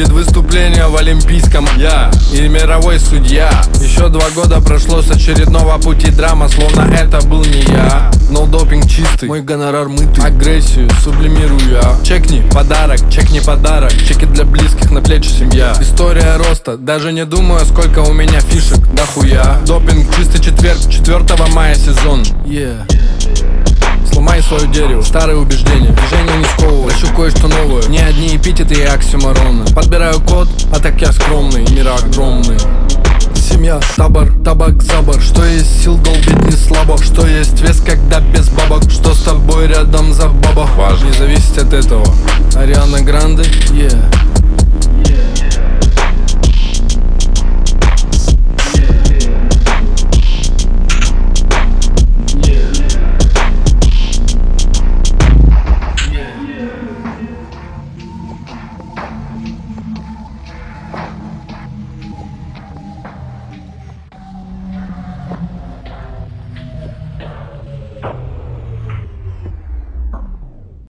Будет выступление в Олимпийском, я и мировой судья. Еще 2 года прошло с очередного пути драма, словно это был не я. Но допинг чистый, мой гонорар мытый, агрессию сублимирую я. Чекни подарок, чекни подарок, чеки для близких, на плечи семья. История роста, даже не думаю, сколько у меня фишек, да хуя. Допинг чистый четверг, 4 мая сезон. Сломай свое дерево, старые убеждения, движение не сковывай, хочу кое-что новое, не одни эпитеты и оксюмороны. Подбираю код, а так я скромный, мир огромный. Семья, табор, табак, забор. Что есть сил, долбить не слабо. Что есть вес, когда без бабок. Что с тобой рядом за баба. Важно, не зависеть от этого. Ариана Гранде,